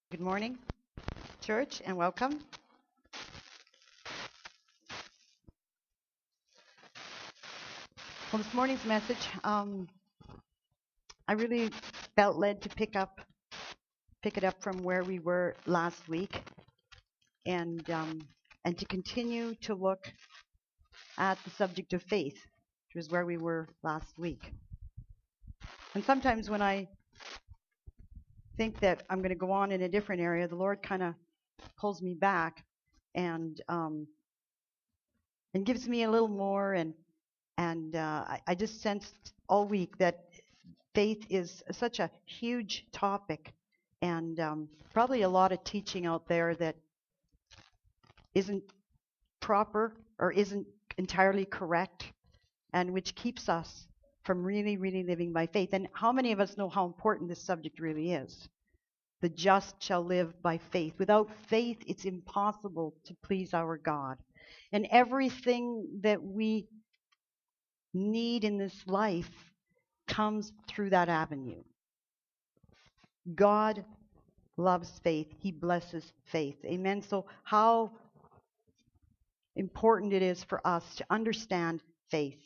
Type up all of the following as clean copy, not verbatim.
Good morning, church, and welcome. Well, this morning's message, I really felt led to pick it up from where we were last week, and to continue to look at the subject of faith, which was where we were last week. And sometimes when I think that I'm going to go on in a different area, the Lord kind of pulls me back and gives me a little more, and I just sensed all week that faith is such a huge topic, and probably a lot of teaching out there that isn't proper or isn't entirely correct, and which keeps us from really, really living by faith. And how many of us know how important this subject really is? The just shall live by faith. Without faith, it's impossible to please our God. And everything that we need in this life comes through that avenue. God loves faith. He blesses faith. Amen. So how important it is for us to understand faith.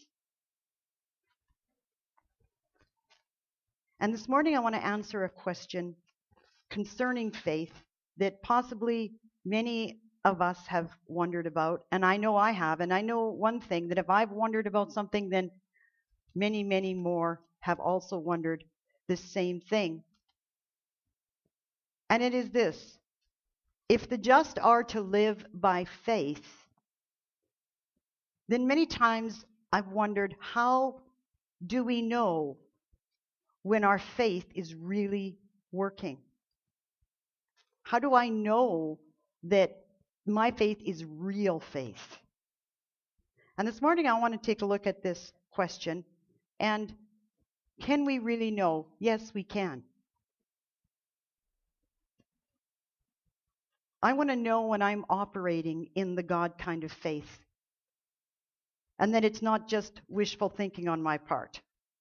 And this morning I want to answer a question concerning faith that possibly many of us have wondered about, and I know I have. And I know one thing, that if I've wondered about something, then many, many more have also wondered the same thing. And it is this: if the just are to live by faith, then many times I've wondered, how do we know when our faith is really working? How do I know that my faith is real faith? And this morning I want to take a look at this question. And can we really know? Yes, we can. I want to know when I'm operating in the God kind of faith, and that it's not just wishful thinking on my part.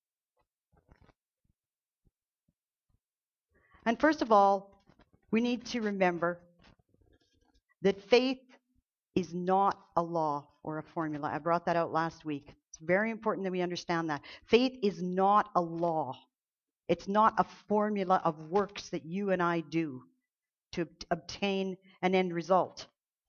And first of all, we need to remember that faith is not a law or a formula. I brought that out last week. It's very important that we understand that. Faith is not a law. It's not a formula of works that you and I do to obtain an end result.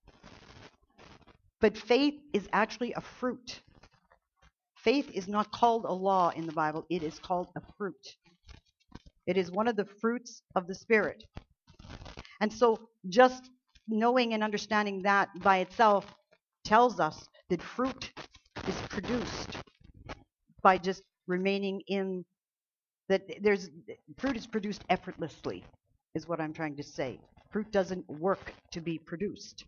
But faith is actually a fruit. Faith is not called a law in the Bible. It is called a fruit. It is one of the fruits of the Spirit. And so just knowing and understanding that by itself tells us that fruit is produced by just remaining in that. Fruit is produced effortlessly, is what I'm trying to say. Fruit doesn't work to be produced.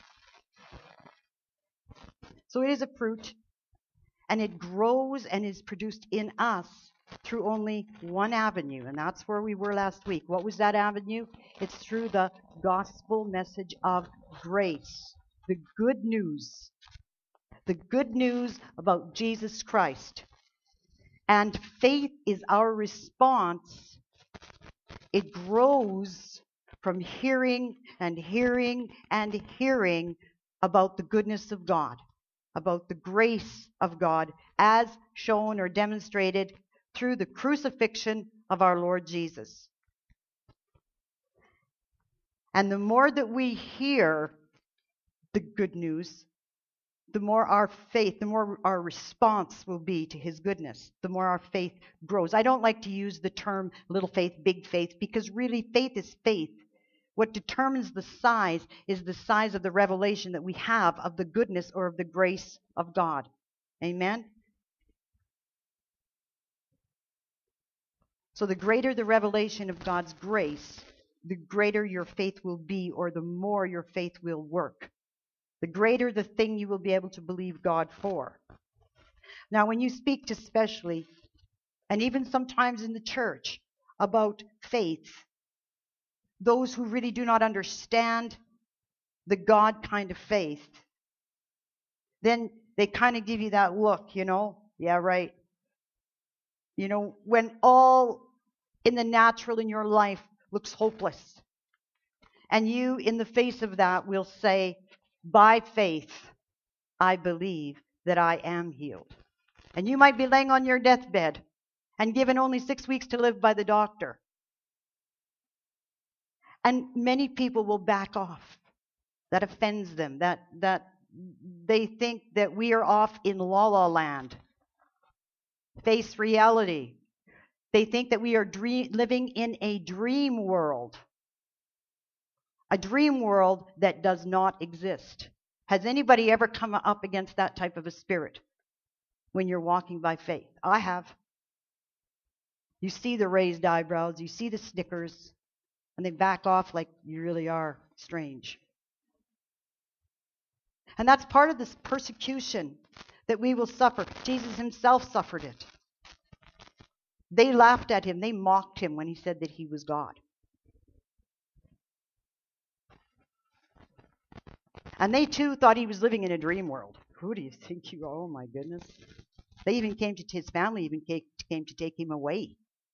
So it is a fruit, and it grows and is produced in us through only one avenue, and that's where we were last week. What was that avenue? It's through the gospel message of grace, the good news about Jesus Christ. And faith is our response. It grows from hearing and hearing and hearing about the goodness of God, about the grace of God as shown or demonstrated through the crucifixion of our Lord Jesus. And the more that we hear the good news, the more our faith, the more our response will be to his goodness, the more our faith grows. I don't like to use the term little faith, big faith, because really faith is faith. What determines the size is the size of the revelation that we have of the goodness or of the grace of God. Amen? So the greater the revelation of God's grace, the greater your faith will be, or the more your faith will work. The greater the thing you will be able to believe God for. Now, when you speak to especially, and even sometimes in the church, about faith, those who really do not understand the God kind of faith, then they kind of give you that look, yeah, right. When all in the natural in your life looks hopeless, And you, in the face of that, will say, by faith, I believe that I am healed. And you might be laying on your deathbed and given only 6 weeks to live by the doctor. And many people will back off. That offends them. That they think that we are off in la la land. Face reality. They think that we are living in a dream world. A dream world that does not exist. Has anybody ever come up against that type of a spirit when you're walking by faith? I have. You see the raised eyebrows, you see the snickers, and they back off like you really are strange. And that's part of this persecution that we will suffer. Jesus himself suffered it. They laughed at him. They mocked him when he said that he was God. And they too thought he was living in a dream world. Who do you think you are? Oh my goodness. They even came to, his family even came to take him away.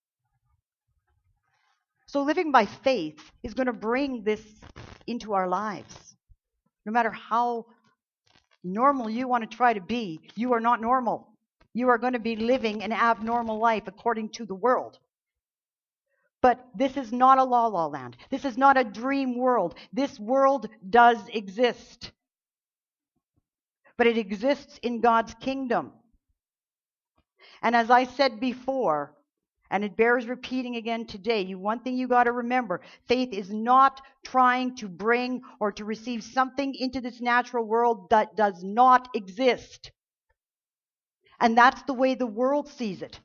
So living by faith is going to bring this into our lives. No matter how normal you want to try to be, you are not normal. You are going to be living an abnormal life according to the world. But this is not a la la land. This is not a dream world. This world does exist. But it exists in God's kingdom. And as I said before, and it bears repeating again today, one thing you got to remember, faith is not trying to bring or to receive something into this natural world that does not exist. And that's the way the world sees it.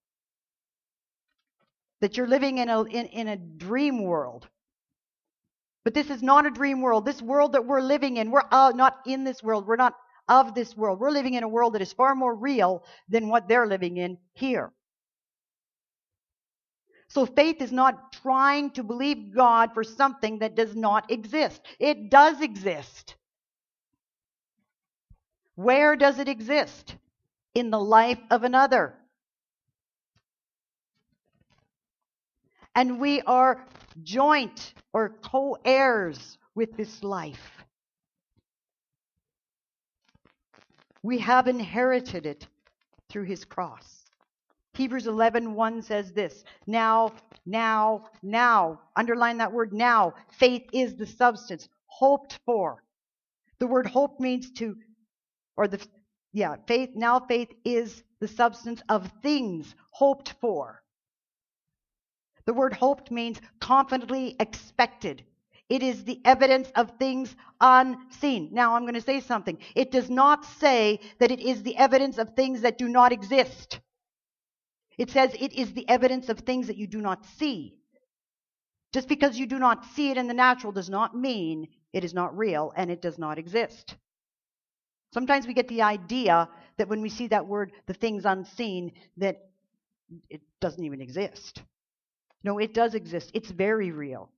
That you're living in a dream world. But this is not a dream world. This world that we're living in, we're not in this world. We're not of this world. We're living in a world that is far more real than what they're living in here. So faith is not trying to believe God for something that does not exist. It does exist. Where does it exist? In the life of another. And we are joint or co-heirs with this life. We have inherited it through his cross. Hebrews 11:1 says this, now, underline that word now, faith is the substance, hoped for. The word hope means faith is the substance of things hoped for. The word hoped means confidently expected. It is the evidence of things unseen. Now I'm going to say something. It does not say that it is the evidence of things that do not exist. It says it is the evidence of things that you do not see. Just because you do not see it in the natural does not mean it is not real and it does not exist. Sometimes we get the idea that when we see that word, the things unseen, that it doesn't even exist. No, it does exist. It's very real.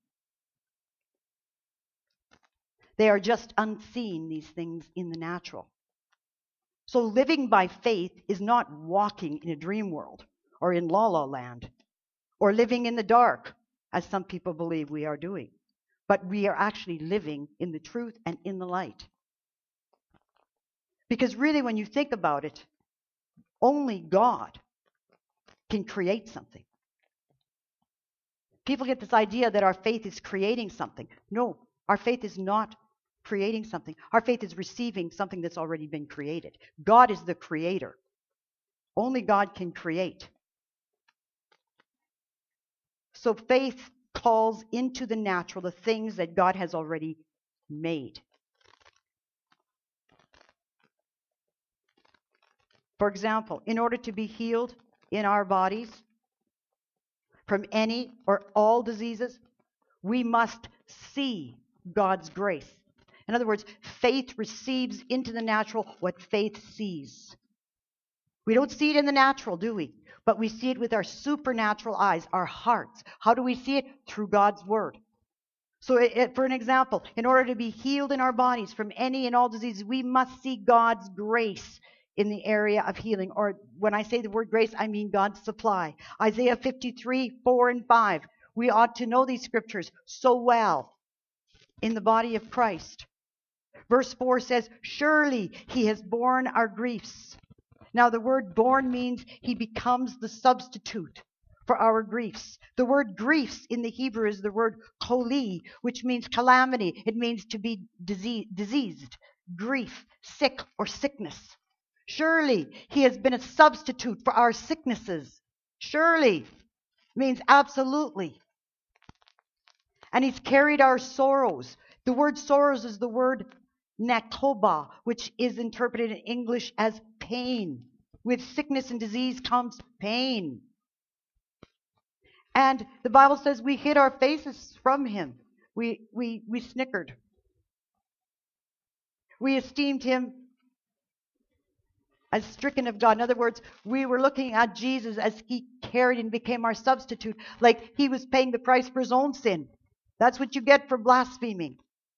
They are just unseen, these things in the natural. So living by faith is not walking in a dream world or in la la land or living in the dark, as some people believe we are doing. But we are actually living in the truth and in the light. Because really, when you think about it, only God can create something. People get this idea that our faith is creating something. No, our faith is not creating something. Our faith is receiving something that's already been created. God is the creator. Only God can create. So faith calls into the natural the things that God has already made. For example, in order to be healed in our bodies from any or all diseases, we must see God's grace. In other words, faith receives into the natural what faith sees. We don't see it in the natural, do we? But we see it with our supernatural eyes, our hearts. How do we see it? Through God's word. So for an example, in order to be healed in our bodies from any and all diseases, we must see God's grace in the area of healing. Or when I say the word grace, I mean God's supply. Isaiah 53:4 and 5. We ought to know these scriptures so well. in the body of Christ. Verse 4 says, surely he has borne our griefs. Now the word borne means he becomes the substitute for our griefs. The word griefs in the Hebrew is the word koli, which means calamity. It means to be diseased, grief, sick, or sickness. Surely he has been a substitute for our sicknesses. Surely means absolutely. And he's carried our sorrows. The word sorrows is the word nakoba, which is interpreted in English as pain. With sickness and disease comes pain. And the Bible says we hid our faces from him. We snickered. We esteemed him as stricken of God. In other words, we were looking at Jesus as he carried and became our substitute, like he was paying the price for his own sin. That's what you get for blaspheming.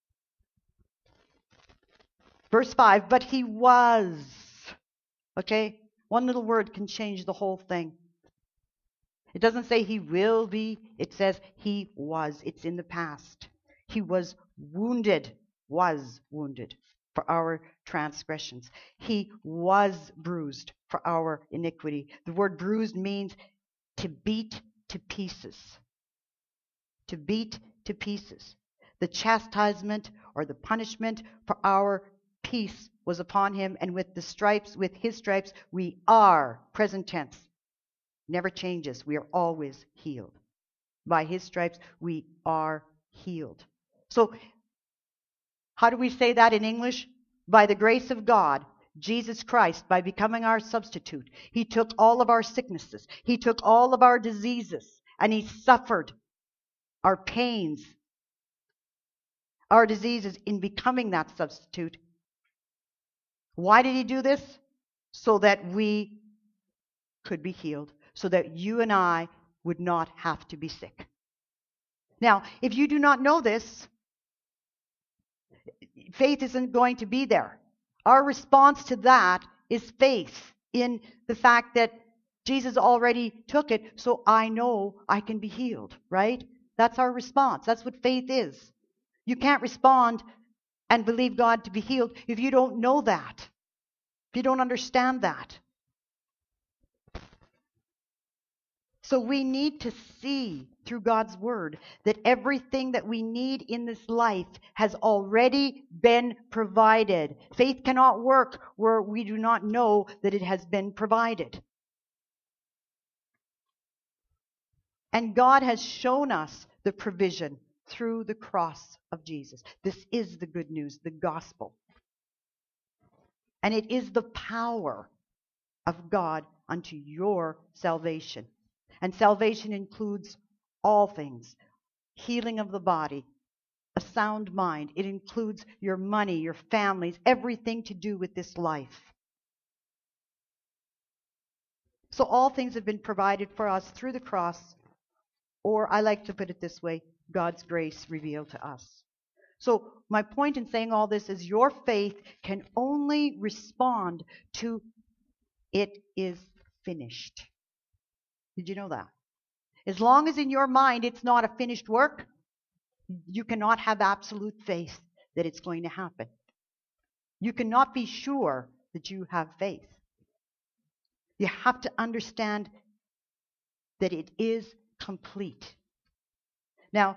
Verse 5, but he was. Okay? One little word can change the whole thing. It doesn't say he will be. It says he was. It's in the past. He was wounded for our transgressions. He was bruised for our iniquity. The word bruised means to beat to pieces. To beat to pieces. The chastisement or the punishment for our peace was upon him, and with his stripes, we are, present tense, never changes. We are always healed. By his stripes, we are healed. So, how do we say that in English? By the grace of God, Jesus Christ, by becoming our substitute, he took all of our sicknesses, he took all of our diseases, and he suffered our pains, our diseases in becoming that substitute. Why did he do this? So that we could be healed. So that you and I would not have to be sick. Now, if you do not know this, faith isn't going to be there. Our response to that is faith in the fact that Jesus already took it, so I know I can be healed, right? That's our response. That's what faith is. You can't respond and believe God to be healed if you don't know that, if you don't understand that. So we need to see through God's word that everything that we need in this life has already been provided. Faith cannot work where we do not know that it has been provided. And God has shown us the provision through the cross of Jesus. This is the good news, the gospel. And it is the power of God unto your salvation. And salvation includes all things. Healing of the body, a sound mind. It includes your money, your families, everything to do with this life. So all things have been provided for us through the cross, or I like to put it this way, God's grace revealed to us. So my point in saying all this is your faith can only respond to it is finished. Did you know that? As long as in your mind it's not a finished work, you cannot have absolute faith that it's going to happen. You cannot be sure that you have faith. You have to understand that it is complete. Now,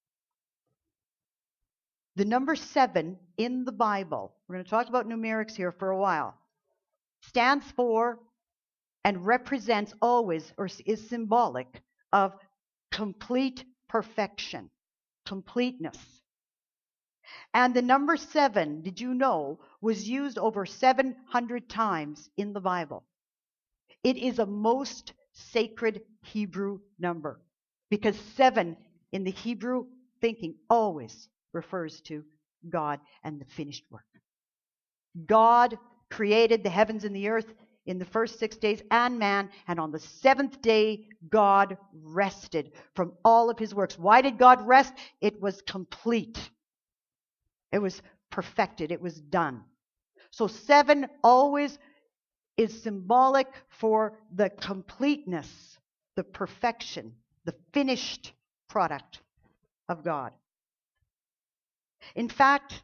the number 7 in the Bible, we're going to talk about numerics here for a while, stands for and represents always, or is symbolic of complete perfection, completeness. And the number 7, did you know, was used over 700 times in the Bible. It is a most sacred Hebrew number because 7 in the Hebrew thinking always refers to God and the finished work. God created the heavens and the earth in the first 6 days and man, and on the 7th day God rested from all of his works. Why did God rest? It was complete. It was perfected. It was done. So 7 always is symbolic for the completeness, the perfection, the finished product of God. In fact,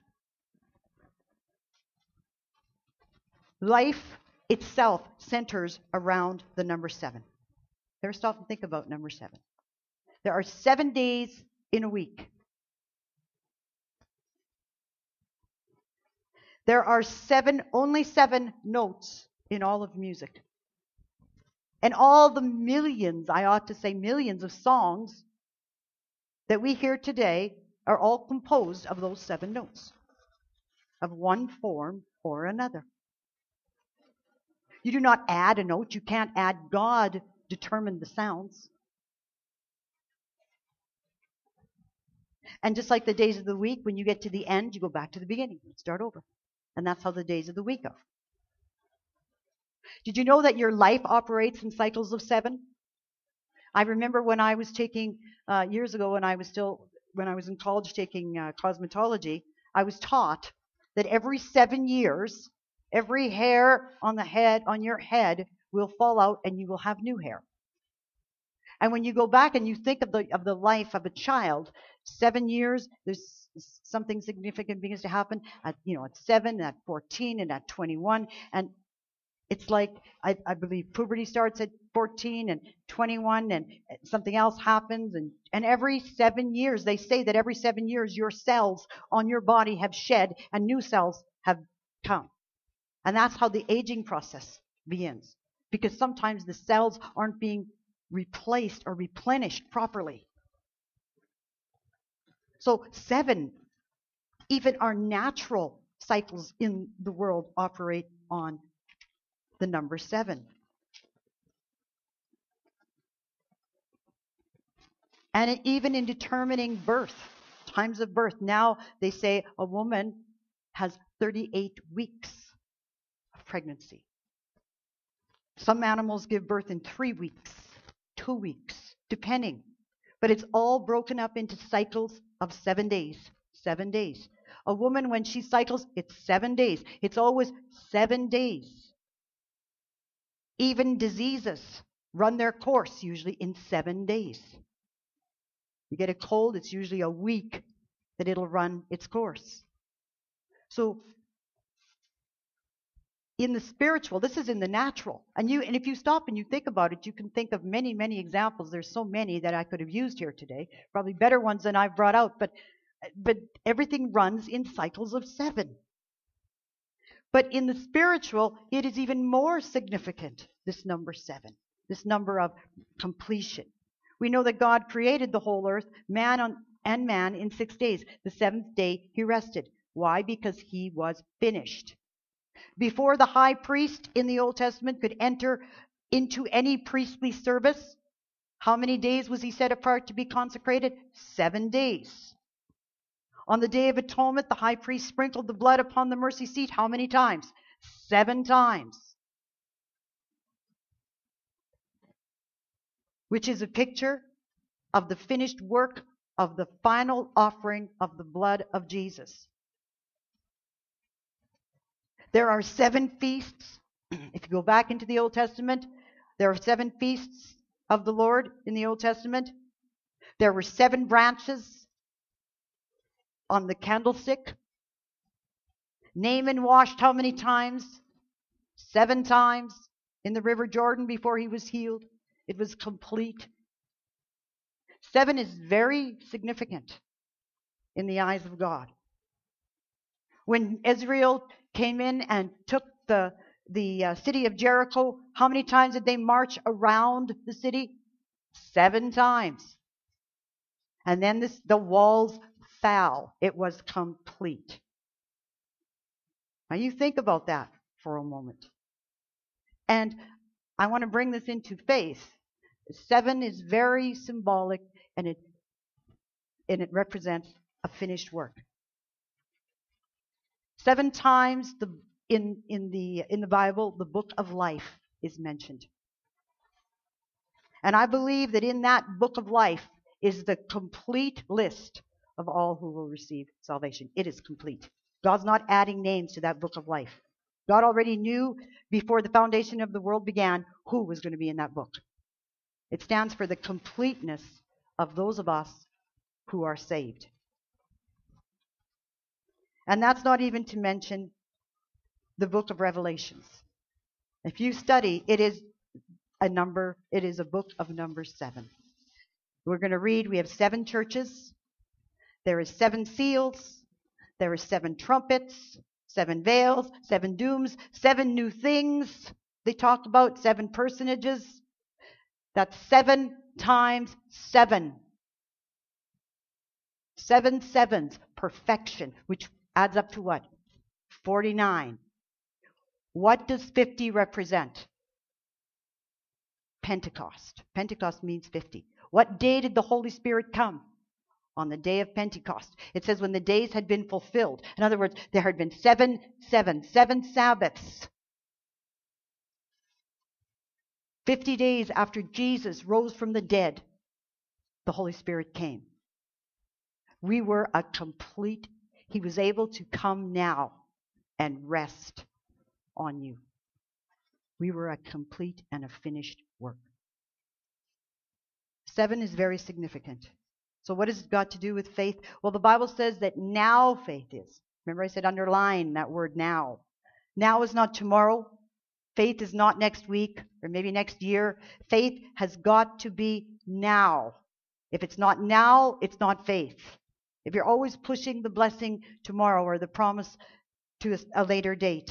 life itself centers around the number 7. Ever stop and think about number 7? There are 7 days in a week. There are only 7 notes in all of music. And all the millions, I ought to say millions of songs that we hear today are all composed of those 7 notes, of one form or another. You do not add a note. You can't add. God determined the sounds. And just like the days of the week, when you get to the end, you go back to the beginning and start over. And that's how the days of the week are. Did you know that your life operates in cycles of 7? I remember when I was taking, years ago when I was in college taking cosmetology, I was taught that every 7 years, every hair on your head will fall out and you will have new hair. And when you go back and you think of the life of a child, 7 years, there's something significant begins to happen at 7, at 14, and at 21. And it's like, I believe puberty starts at 14 and 21, and something else happens. And every 7 years, they say that every 7 years, your cells on your body have shed and new cells have come. And that's how the aging process begins. Because sometimes the cells aren't being replaced or replenished properly. So 7, even our natural cycles in the world operate on the number 7. And even in determining birth, times of birth, now they say a woman has 38 weeks of pregnancy. Some animals give birth in 3 weeks, 2 weeks, depending. But it's all broken up into cycles of 7 days. 7 days. A woman, when she cycles, it's 7 days. It's always 7 days. Even diseases run their course usually in 7 days. You get a cold, it's usually a week that it'll run its course. So in the spiritual, this is in the natural. And if you stop and you think about it, you can think of many, many examples. There's so many that I could have used here today, probably better ones than I've brought out, but everything runs in cycles of 7. But in the spiritual, it is even more significant, this number 7, this number of completion. We know that God created the whole earth, man in 6 days. The 7th day he rested. Why? Because he was finished. Before the high priest in the Old Testament could enter into any priestly service, how many days was he set apart to be consecrated? 7 days. On the Day of Atonement, the high priest sprinkled the blood upon the mercy seat. How many times? 7 times. Which is a picture of the finished work of the final offering of the blood of Jesus. There are 7 feasts. If you go back into the Old Testament, there are 7 feasts of the Lord in the Old Testament. There were 7 branches on the candlestick. Naaman washed how many times? 7 times in the River Jordan before he was healed. It was complete. 7 is very significant in the eyes of God. When Israel came in and took the city of Jericho, how many times did they march around the city? 7 times. And then the walls fell. It was complete. Now you think about that for a moment. And I want to bring this into faith. 7 is very symbolic, and it represents a finished work. 7 times in the Bible, the book of life is mentioned. And I believe that in that book of life is the complete list of all who will receive salvation. It is complete. God's not adding names to that book of life. God already knew before the foundation of the world began who was going to be in that book. It stands for the completeness of those of us who are saved. And that's not even to mention the book of Revelations. If you study, it is a book of number 7. We're going to read, we have 7 churches. There is 7 seals. There are 7 trumpets, 7 veils, 7 dooms, 7 new things. They talk about 7 personages. That's 7 times 7. 7 sevens, perfection, which adds up to what? 49. What does 50 represent? Pentecost. Pentecost means 50. What day did the Holy Spirit come? On the day of Pentecost. It says when the days had been fulfilled. In other words, there had been 7 Sabbaths. 50 days after Jesus rose from the dead, the Holy Spirit came. We were he was able to come now and rest on you. We were a complete and a finished work. 7 is very significant. So what has it got to do with faith? Well, the Bible says that now faith is. Remember I said underline that word now. Now is not tomorrow. Faith is not next week or maybe next year. Faith has got to be now. If it's not now, it's not faith. If you're always pushing the blessing tomorrow or the promise to a later date.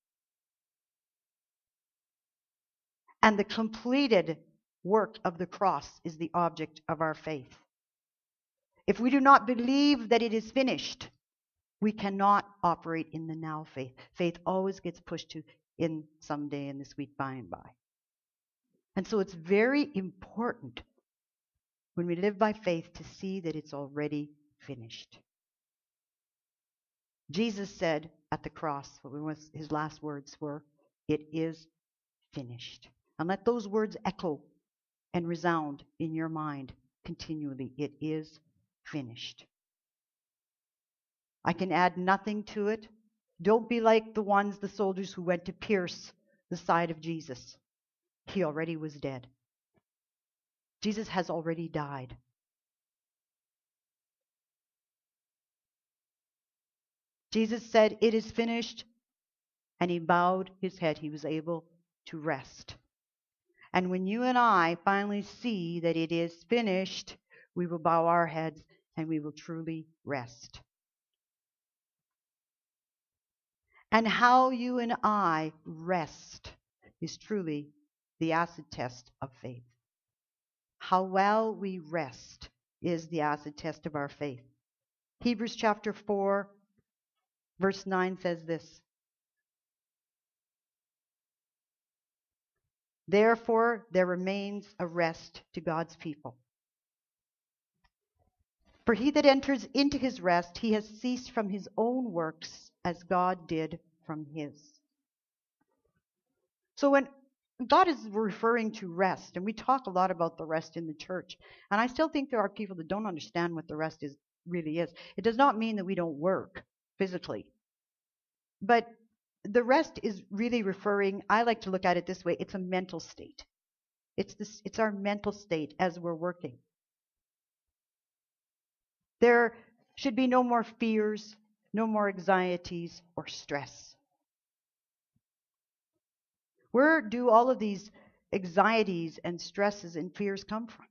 And the completed work of the cross is the object of our faith. If we do not believe that it is finished, we cannot operate in the now faith. Faith always gets pushed to in someday, in this week, by and by. And so it's very important when we live by faith to see that it's already finished. Jesus said at the cross, what his last words were, "It is finished." And let those words echo and resound in your mind continually. It is finished. I can add nothing to it. Don't be like the soldiers who went to pierce the side of Jesus. He already was dead. Jesus has already died. Jesus said, "It is finished," and he bowed his head. He was able to rest. And when you and I finally see that it is finished, we will bow our heads and we will truly rest. And how you and I rest is truly the acid test of faith. How well we rest is the acid test of our faith. Hebrews chapter 4, verse 9 says this. Therefore, there remains a rest to God's people. For he that enters into his rest, he has ceased from his own works as God did from his. So when God is referring to rest, and we talk a lot about the rest in the church, and I still think there are people that don't understand what the rest really is. It does not mean that we don't work physically. But the rest is really referring, I like to look at it this way, it's a mental state. It's our mental state as we're working. There should be no more fears, no more anxieties or stress. Where do all of these anxieties and stresses and fears come from?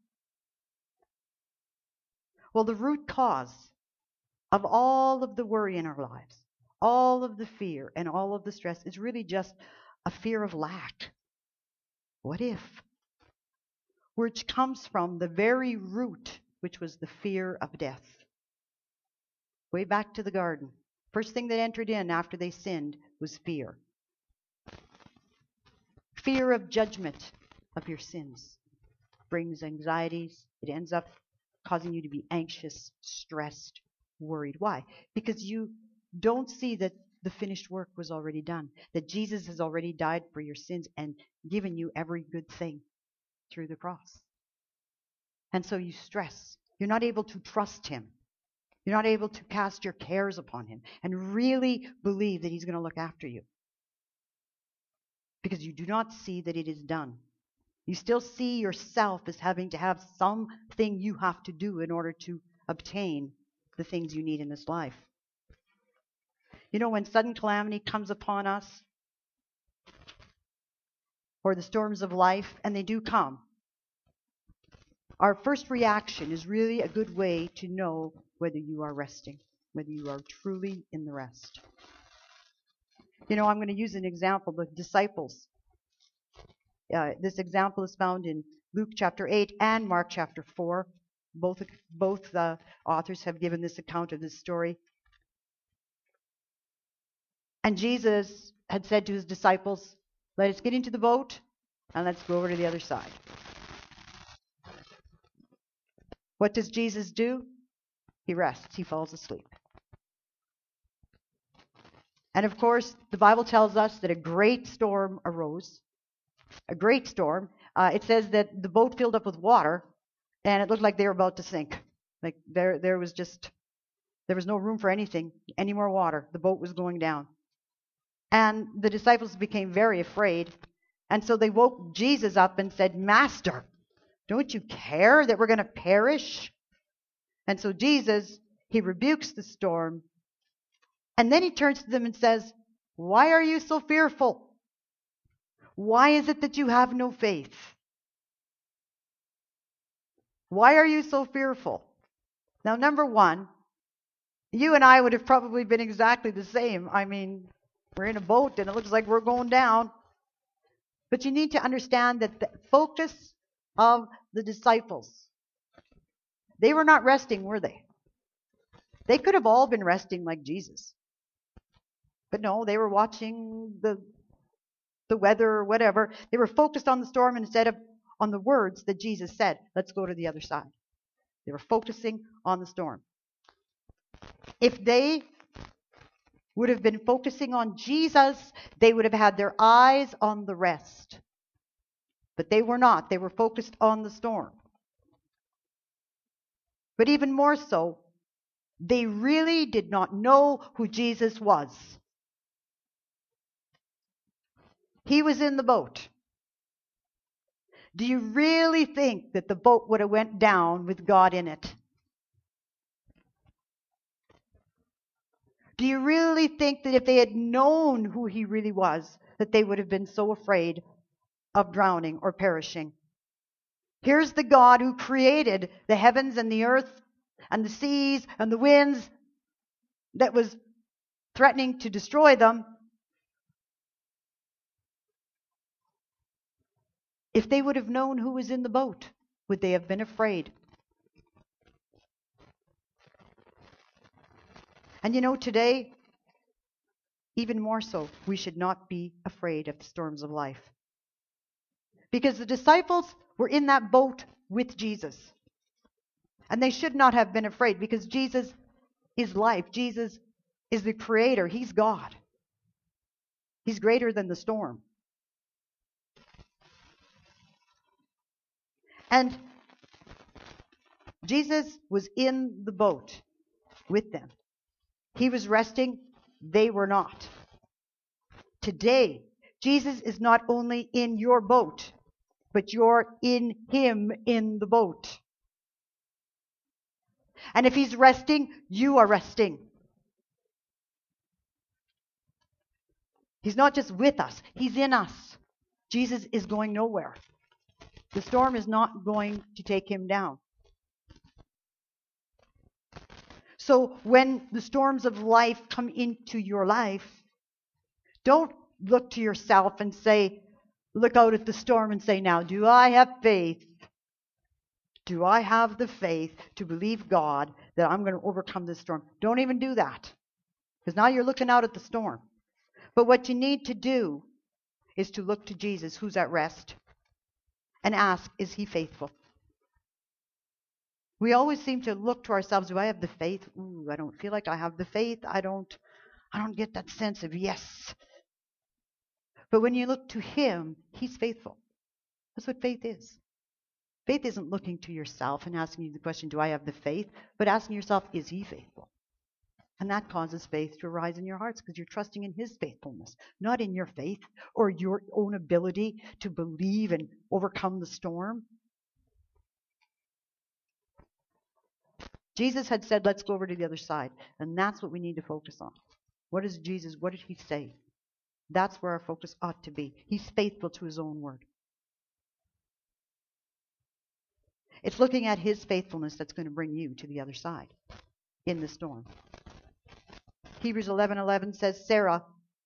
Well, the root cause of all of the worry in our lives, all of the fear and all of the stress is really just a fear of lack. What if? Which comes from the very root, which was the fear of death. Way back to the garden. First thing that entered in after they sinned was fear. Fear of judgment of your sins brings anxieties. It ends up causing you to be anxious, stressed, worried. Why? Because you don't see that the finished work was already done, that Jesus has already died for your sins and given you every good thing through the cross. And so you stress. You're not able to trust him. You're not able to cast your cares upon him and really believe that he's going to look after you. Because you do not see that it is done. You still see yourself as having to have something you have to do in order to obtain the things you need in this life. You know, when sudden calamity comes upon us, or the storms of life, and they do come, our first reaction is really a good way to know whether you are resting, whether you are truly in the rest. You know, I'm going to use an example, the disciples. This example is found in Luke chapter 8 and Mark chapter 4. Both authors have given this account of this story. And Jesus had said to his disciples, let us get into the boat and let's go over to the other side. What does Jesus do? He rests. He falls asleep. And of course, the Bible tells us that a great storm arose. A great storm. It says that the boat filled up with water, and it looked like they were about to sink. Like there was no room for anything, any more water. The boat was going down. And the disciples became very afraid. And so they woke Jesus up and said, Master, don't you care that we're going to perish? And so Jesus, he rebukes the storm. And then he turns to them and says, why are you so fearful? Why is it that you have no faith? Why are you so fearful? Now, number one, you and I would have probably been exactly the same. I mean, we're in a boat and it looks like we're going down. But you need to understand that the focus of the disciples, they were not resting, were they? They could have all been resting like Jesus. But no, they were watching the weather or whatever. They were focused on the storm instead of on the words that Jesus said, let's go to the other side. They were focusing on the storm. If they would have been focusing on Jesus, they would have had their eyes on the rest. But they were not. They were focused on the storm. But even more so, they really did not know who Jesus was. He was in the boat. Do you really think that the boat would have went down with God in it? Do you really think that if they had known who he really was, that they would have been so afraid of drowning or perishing? Here's the God who created the heavens and the earth and the seas and the winds that was threatening to destroy them. If they would have known who was in the boat, would they have been afraid? And you know, today, even more so, we should not be afraid of the storms of life. Because the disciples were in that boat with Jesus. And they should not have been afraid because Jesus is life. Jesus is the creator. He's God. He's greater than the storm. And Jesus was in the boat with them. He was resting. They were not. Today, Jesus is not only in your boat, but you're in him in the boat. And if he's resting, you are resting. He's not just with us, he's in us. Jesus is going nowhere. The storm is not going to take him down. So when the storms of life come into your life, don't look to yourself and say, look out at the storm and say, now, do I have faith? Do I have the faith to believe God that I'm going to overcome this storm? Don't even do that. Because now you're looking out at the storm. But what you need to do is to look to Jesus, who's at rest, and ask, is he faithful? We always seem to look to ourselves, do I have the faith? Ooh, I don't feel like I have the faith. I don't get that sense of yes. But when you look to him, he's faithful. That's what faith is. Faith isn't looking to yourself and asking you the question, do I have the faith? But asking yourself, is he faithful? And that causes faith to arise in your hearts because you're trusting in his faithfulness, not in your faith or your own ability to believe and overcome the storm. Jesus had said, let's go over to the other side. And that's what we need to focus on. What did he say? That's where our focus ought to be. He's faithful to his own word. It's looking at his faithfulness that's going to bring you to the other side in the storm. Hebrews 11:11 says Sarah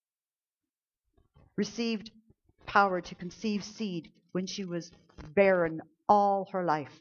received power to conceive seed when she was barren all her life.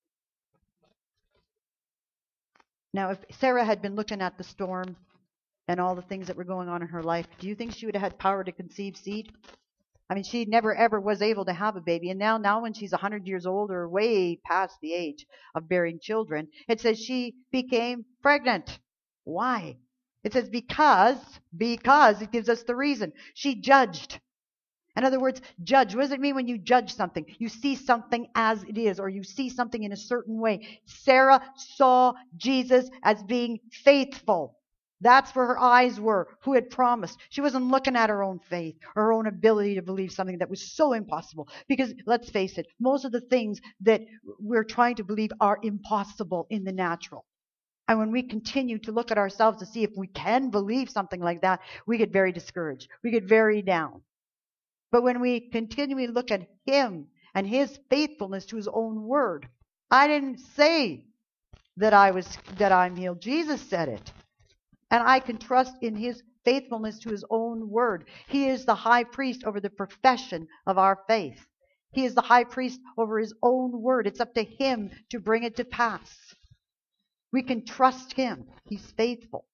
Now, if Sarah had been looking at the storm and all the things that were going on in her life, do you think she would have had power to conceive seed? I mean, she never ever was able to have a baby. And now when she's 100 years old or way past the age of bearing children, it says she became pregnant. Why? It says because it gives us the reason. She judged. In other words, judge. What does it mean when you judge something? You see something as it is, or you see something in a certain way. Sarah saw Jesus as being faithful. That's where her eyes were, who had promised. She wasn't looking at her own faith or her own ability to believe something that was so impossible. Because let's face it, most of the things that we're trying to believe are impossible in the natural. And when we continue to look at ourselves to see if we can believe something like that, we get very discouraged. We get very down. But when we continually look at him and his faithfulness to his own word, I didn't say that I'm healed. Jesus said it. And I can trust in his faithfulness to his own word. He is the high priest over the profession of our faith. He is the high priest over his own word. It's up to him to bring it to pass. We can trust him. He's faithful.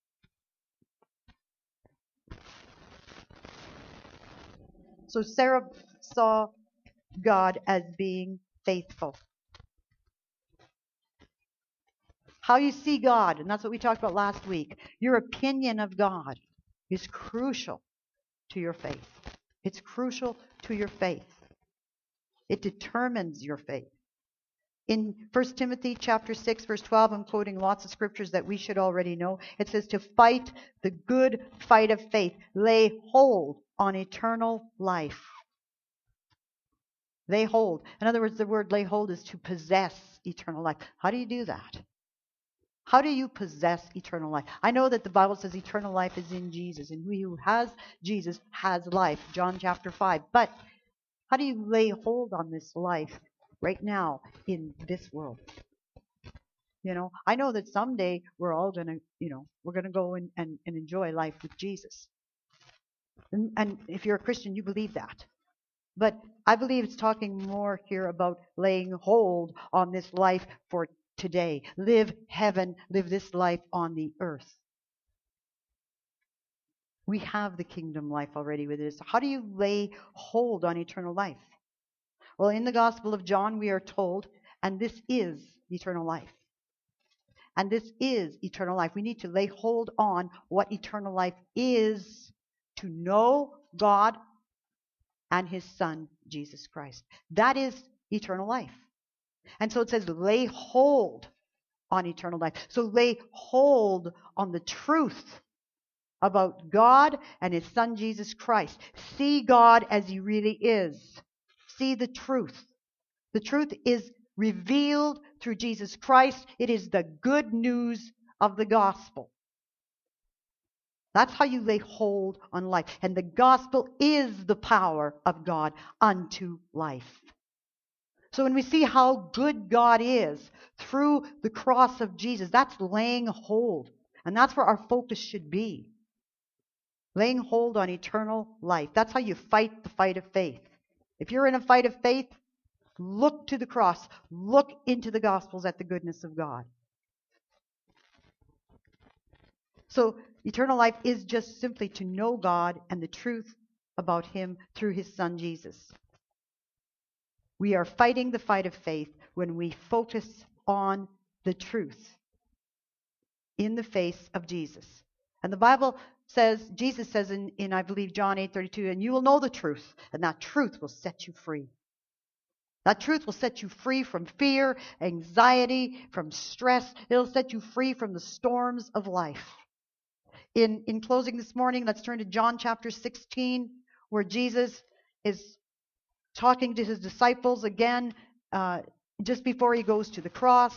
So Sarah saw God as being faithful. How you see God, and that's what we talked about last week. Your opinion of God is crucial to your faith. It's crucial to your faith. It determines your faith. In 1 Timothy chapter 6, verse 12, I'm quoting lots of scriptures that we should already know. It says to fight the good fight of faith. Lay hold on eternal life. Lay hold. In other words, the word lay hold is to possess eternal life. How do you do that? How do you possess eternal life? I know that the Bible says eternal life is in Jesus, and he who has Jesus has life, John chapter 5. But how do you lay hold on this life right now in this world? You know, I know that someday we're all going to, we're going to go and enjoy life with Jesus. And if you're a Christian, you believe that. But I believe it's talking more here about laying hold on this life for today. Live heaven, live this life on the earth. We have the kingdom life already with us. How do you lay hold on eternal life? Well, in the Gospel of John, we are told, and this is eternal life. And this is eternal life. We need to lay hold on what eternal life is, to know God and his Son, Jesus Christ. That is eternal life. And so it says, lay hold on eternal life. So lay hold on the truth about God and his Son, Jesus Christ. See God as he really is. See the truth. The truth is revealed through Jesus Christ. It is the good news of the gospel. That's how you lay hold on life. And the gospel is the power of God unto life. So when we see how good God is through the cross of Jesus, that's laying hold. And that's where our focus should be. Laying hold on eternal life. That's how you fight the fight of faith. If you're in a fight of faith, look to the cross. Look into the Gospels at the goodness of God. So eternal life is just simply to know God and the truth about him through his Son Jesus. We are fighting the fight of faith when we focus on the truth in the face of Jesus. And the Bible says, Jesus says in I believe John 8:32, and you will know the truth, and that truth will set you free. That truth will set you free from fear, anxiety, from stress. It'll set you free from the storms of life. In closing this morning, let's turn to John chapter 16, where Jesus is talking to his disciples again just before he goes to the cross.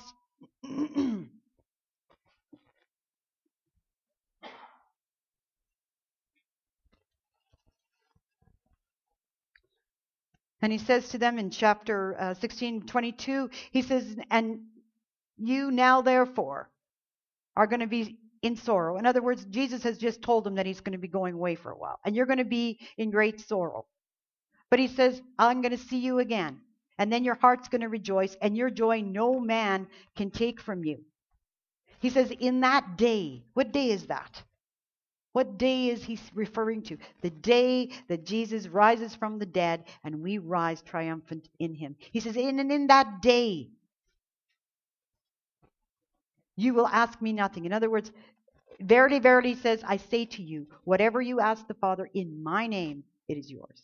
And he says to them in chapter 16:22, he says, and you now therefore are going to be in sorrow. In other words, Jesus has just told them that he's going to be going away for a while, and you're going to be in great sorrow. But he says, I'm going to see you again. And then your heart's going to rejoice, and your joy no man can take from you. He says, in that day, what day is that? What day is he referring to? The day that Jesus rises from the dead and we rise triumphant in him. He says, in that day, you will ask me nothing. In other words, verily, verily, he says, I say to you, whatever you ask the Father in my name, it is yours.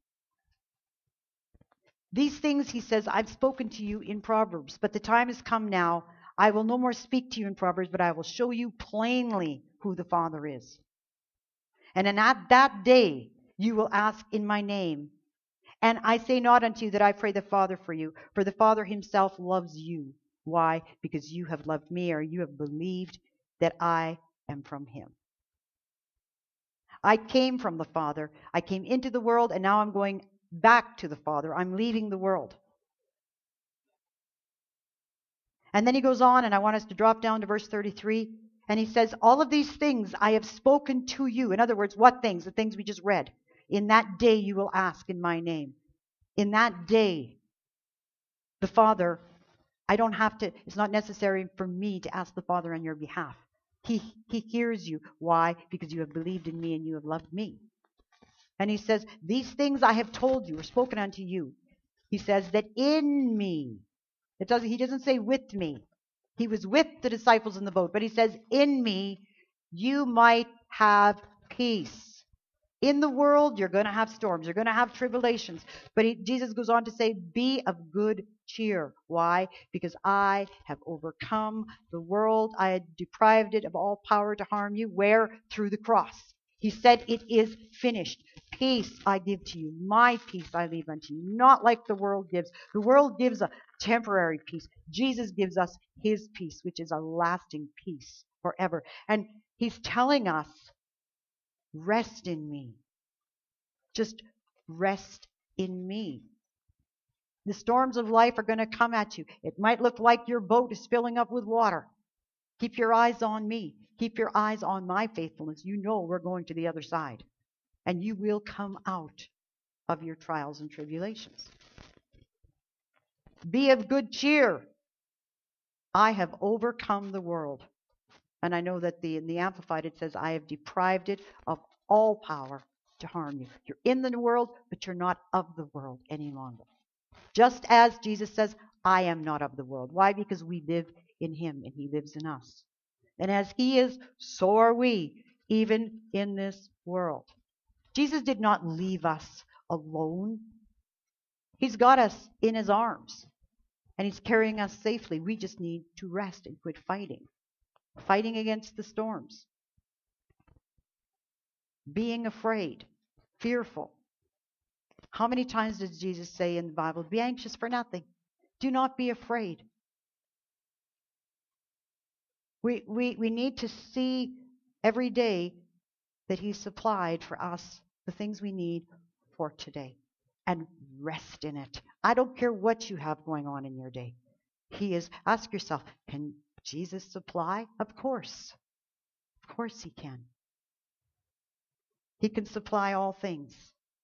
These things, he says, I've spoken to you in Proverbs, but the time has come now. I will no more speak to you in Proverbs, but I will show you plainly who the Father is. And in that day you will ask in my name. And I say not unto you that I pray the Father for you, for the Father himself loves you. Why? Because you have loved me, or you have believed that I am from him. I came from the Father. I came into the world, and now I'm going back to the Father. I'm leaving the world. And then he goes on, and I want us to drop down to verse 33. And he says, all of these things I have spoken to you. In other words, what things? The things we just read. In that day you will ask in my name. In that day, the Father, I don't have to, it's not necessary for me to ask the Father on your behalf. He hears you. Why? Because you have believed in me and you have loved me. And he says, these things I have told you, or spoken unto you. He says that in me, he doesn't say with me. He was with the disciples in the boat, but he says, in me, you might have peace. In the world, you're going to have storms. You're going to have tribulations. But Jesus goes on to say, be of good cheer. Why? Because I have overcome the world. I had deprived it of all power to harm you. Where? Through the cross. He said, it is finished. Peace I give to you. My peace I leave unto you. Not like the world gives. The world gives a temporary peace. Jesus gives us his peace, which is a lasting peace forever. And he's telling us, rest in me. Just rest in me. The storms of life are going to come at you. It might look like your boat is filling up with water. Keep your eyes on me. Keep your eyes on my faithfulness. You know we're going to the other side. And you will come out of your trials and tribulations. Be of good cheer. I have overcome the world. And I know that in the Amplified it says, I have deprived it of all power to harm you. You're in the world, but you're not of the world any longer. Just as Jesus says, I am not of the world. Why? Because we live in him and he lives in us. And as he is, so are we, even in this world. Jesus did not leave us alone. He's got us in his arms. And he's carrying us safely. We just need to rest and quit fighting. Fighting against the storms. Being afraid. Fearful. How many times does Jesus say in the Bible, be anxious for nothing. Do not be afraid. We need to see every day that he supplied for us the things we need for today. And rest in it. I don't care what you have going on in your day. Ask yourself, can Jesus supply? Of course. Of course he can. He can supply all things.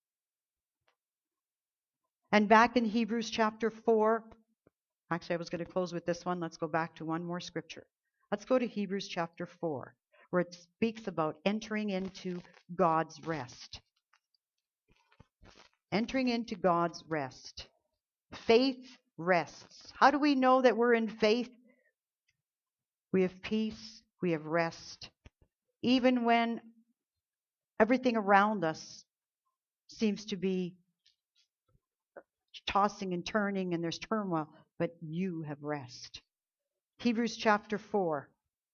And back in Hebrews chapter 4, actually I was going to close with this one. Let's go back to one more scripture. Let's go to Hebrews chapter 4, where it speaks about entering into God's rest. Entering into God's rest. Faith rests. How do we know that we're in faith? We have peace. We have rest. Even when everything around us seems to be tossing and turning and there's turmoil, but you have rest. Hebrews chapter 4.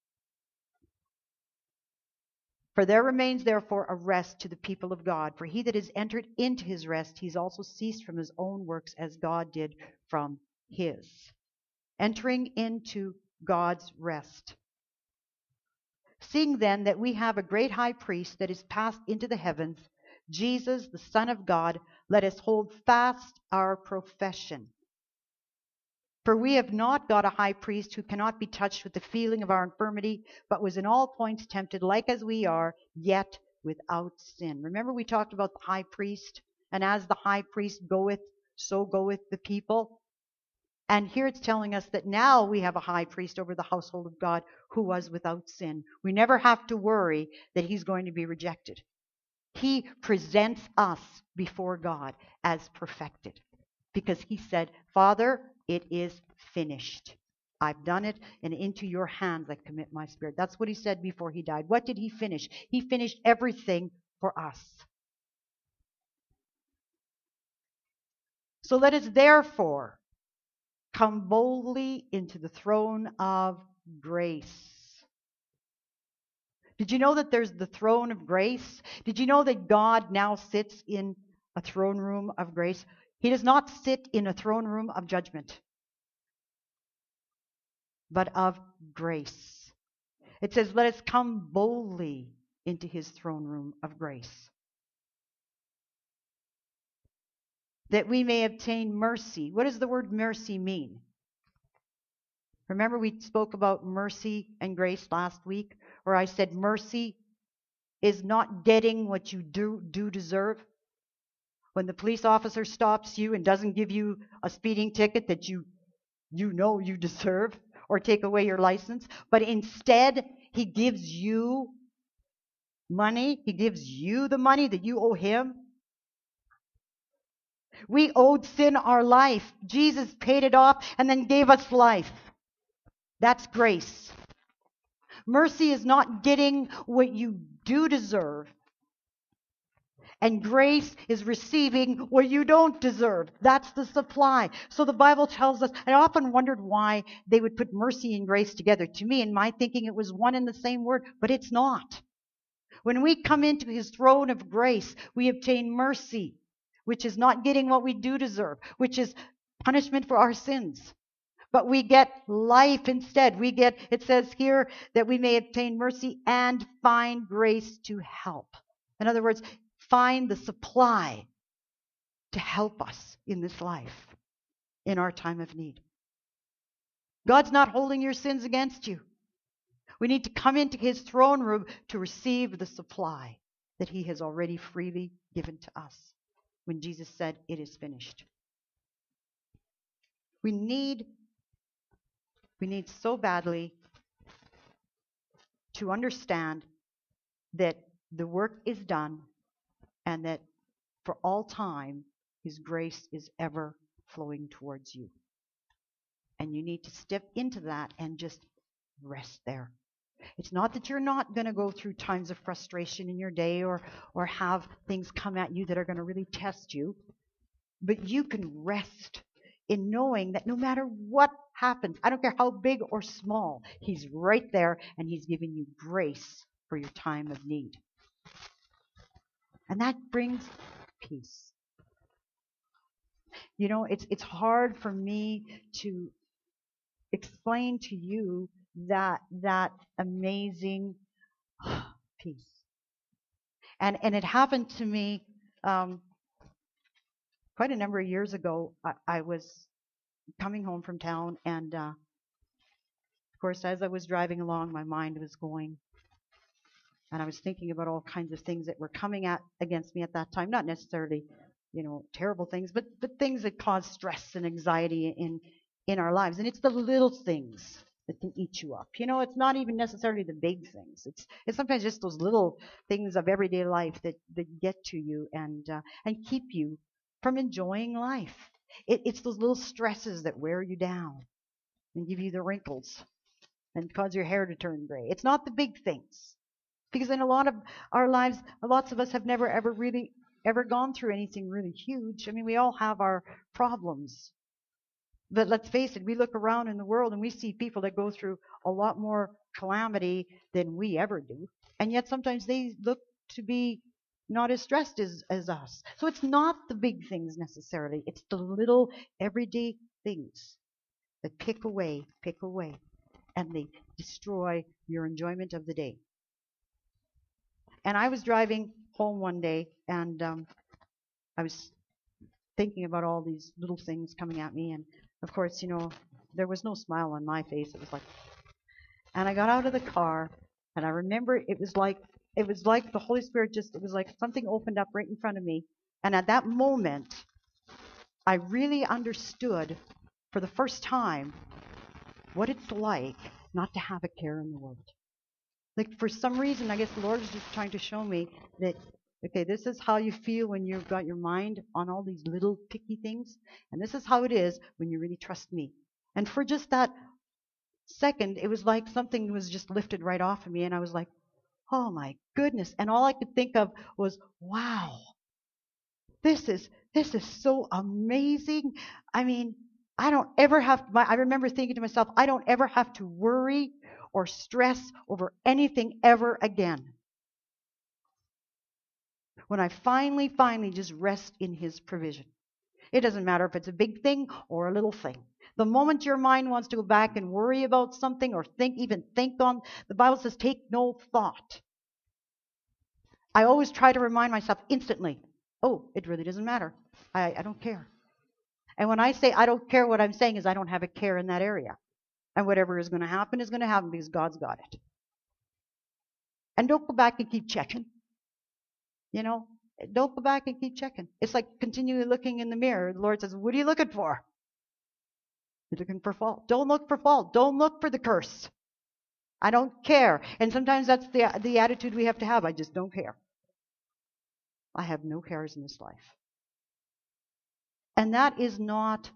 For there remains therefore a rest to the people of God. For he that is entered into his rest, he's also ceased from his own works as God did from his. Entering into God's rest. Seeing then that we have a great high priest that is passed into the heavens, Jesus, the Son of God, let us hold fast our profession. For we have not got a high priest who cannot be touched with the feeling of our infirmity, but was in all points tempted like as we are, yet without sin. Remember we talked about the high priest, and as the high priest goeth, so goeth the people. And here it's telling us that now we have a high priest over the household of God who was without sin. We never have to worry that he's going to be rejected. He presents us before God as perfected because he said, Father, it is finished. I've done it, and into your hands I commit my spirit. That's what he said before he died. What did he finish? He finished everything for us. So let us therefore come boldly into the throne of grace. Did you know that there's the throne of grace? Did you know that God now sits in a throne room of grace? He does not sit in a throne room of judgment, but of grace. It says, let us come boldly into his throne room of grace, that we may obtain mercy. What does the word mercy mean? Remember we spoke about mercy and grace last week, where I said mercy is not getting what you do deserve. When the police officer stops you and doesn't give you a speeding ticket that you know you deserve, or take away your license, but instead he gives you money. He gives you the money that you owe him. We owed sin our life. Jesus paid it off and then gave us life. That's grace. Mercy is not getting what you do deserve. And grace is receiving what you don't deserve. That's the supply. So the Bible tells us, I often wondered why they would put mercy and grace together. To me, in my thinking, it was one and the same word, but it's not. When we come into his throne of grace, we obtain mercy, which is not getting what we do deserve, which is punishment for our sins. But we get life instead. It says here that we may obtain mercy and find grace to help. In other words, find the supply to help us in this life, in our time of need. God's not holding your sins against you. We need to come into his throne room to receive the supply that he has already freely given to us when Jesus said, it is finished. We need so badly to understand that the work is done and that for all time, his grace is ever flowing towards you. And you need to step into that and just rest there. It's not that you're not going to go through times of frustration in your day or have things come at you that are going to really test you. But you can rest in knowing that no matter what happens, I don't care how big or small, he's right there and he's giving you grace for your time of need. And that brings peace. You know, it's hard for me to explain to you that amazing peace. And it happened to me quite a number of years ago. I was coming home from town, and of course, as I was driving along, my mind was going. And I was thinking about all kinds of things that were coming against me at that time. Not necessarily, terrible things, but things that cause stress and anxiety in our lives. And it's the little things that can eat you up. It's not even necessarily the big things. It's sometimes just those little things of everyday life that get to you and keep you from enjoying life. It's those little stresses that wear you down and give you the wrinkles and cause your hair to turn gray. It's not the big things. Because in a lot of our lives, lots of us have never ever gone through anything really huge. I mean, we all have our problems. But let's face it, we look around in the world and we see people that go through a lot more calamity than we ever do. And yet sometimes they look to be not as stressed as us. So it's not the big things necessarily. It's the little everyday things that pick away, and they destroy your enjoyment of the day. And I was driving home one day, and I was thinking about all these little things coming at me, and of course, there was no smile on my face. It was like, and I got out of the car, and I remember it was like the Holy Spirit it was like something opened up right in front of me, and at that moment, I really understood for the first time what it's like not to have a care in the world. Like, for some reason, I guess the Lord is just trying to show me that, okay, this is how you feel when you've got your mind on all these little picky things, and this is how it is when you really trust me. And for just that second, it was like something was just lifted right off of me, and I was like, oh my goodness. And all I could think of was, wow, this is so amazing. I mean, I don't ever I remember thinking to myself, I don't ever have to worry or stress over anything ever again. When I finally just rest in His provision. It doesn't matter if it's a big thing or a little thing. The moment your mind wants to go back and worry about something or think on, the Bible says, take no thought. I always try to remind myself instantly, oh, it really doesn't matter. I don't care. And when I say I don't care, what I'm saying is I don't have a care in that area. And whatever is going to happen because God's got it. And don't go back and keep checking. Don't go back and keep checking. It's like continually looking in the mirror. The Lord says, what are you looking for? You're looking for fault. Don't look for fault. Don't look for the curse. I don't care. And sometimes that's the attitude we have to have. I just don't care. I have no cares in this life. And that is not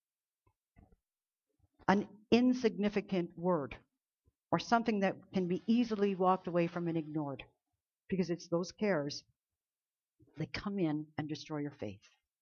an insignificant word or something that can be easily walked away from and ignored, because it's those cares that come in and destroy your faith.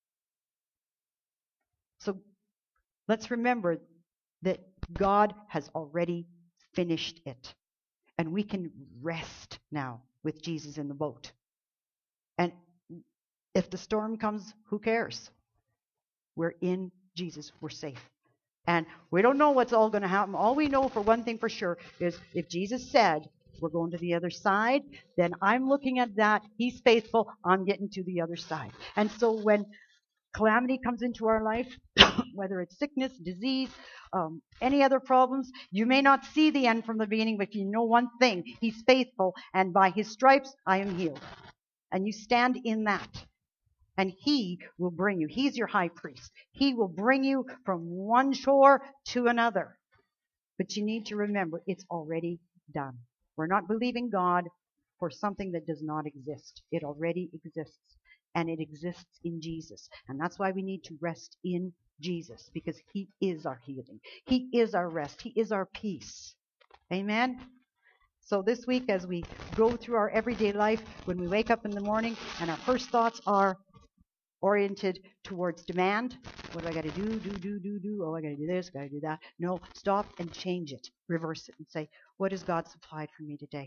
So let's remember that God has already finished it, and we can rest now with Jesus in the boat. And if the storm comes, who cares? We're in Jesus. We're safe. And we don't know what's all going to happen. All we know, for one thing for sure, is if Jesus said we're going to the other side, then I'm looking at that. He's faithful. I'm getting to the other side. And so when calamity comes into our life, whether it's sickness, disease, any other problems, you may not see the end from the beginning, but you know one thing. He's faithful, and by His stripes I am healed. And you stand in that. And He will bring you. He's your high priest. He will bring you from one shore to another. But you need to remember, it's already done. We're not believing God for something that does not exist. It already exists. And it exists in Jesus. And that's why we need to rest in Jesus, because He is our healing. He is our rest. He is our peace. Amen? So this week, as we go through our everyday life, when we wake up in the morning and our first thoughts are oriented towards demand. What do I got to do? Oh, I got to do this, got to do that. No, stop and change it. Reverse it and say, what has God supplied for me today?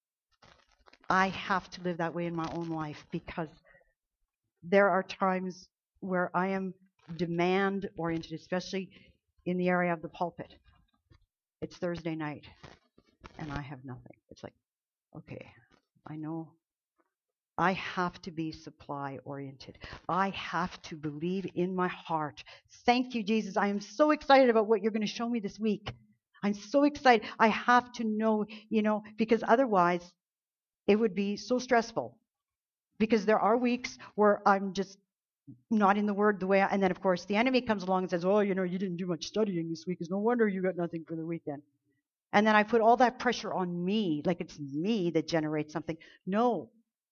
I have to live that way in my own life, because there are times where I am demand oriented, especially in the area of the pulpit. It's Thursday night and I have nothing. It's like, okay, I know I have to be supply oriented. I have to believe in my heart. Thank you, Jesus. I am so excited about what you're going to show me this week. I'm so excited. I have to know, because otherwise it would be so stressful. Because there are weeks where I'm just not in the Word the way and then, of course, the enemy comes along and says, oh, you didn't do much studying this week. It's no wonder you got nothing for the weekend. And then I put all that pressure on me, like it's me that generates something. No,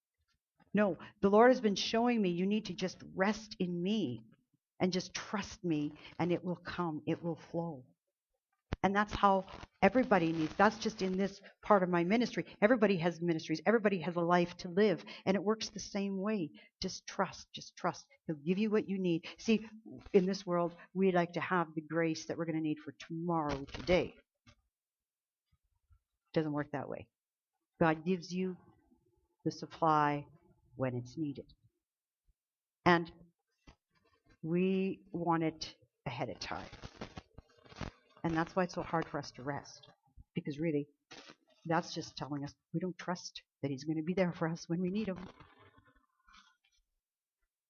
the Lord has been showing me you need to just rest in me and just trust me, and it will come. It will flow. And that's how everybody needs. That's just in this part of my ministry. Everybody has ministries. Everybody has a life to live, and it works the same way. Just trust. He'll give you what you need. See, in this world, we like to have the grace that we're going to need for tomorrow, today. It doesn't work that way. God gives you the supply when it's needed. And we want it ahead of time. And that's why it's so hard for us to rest. Because really, that's just telling us we don't trust that He's going to be there for us when we need Him.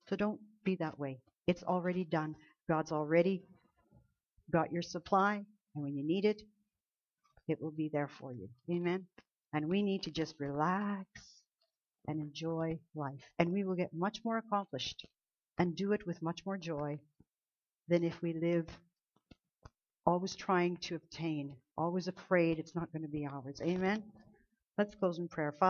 So don't be that way. It's already done. God's already got your supply, and when you need it, it will be there for you. Amen? And we need to just relax and enjoy life. And we will get much more accomplished and do it with much more joy than if we live always trying to obtain, always afraid it's not going to be ours. Amen? Let's close in prayer. Father,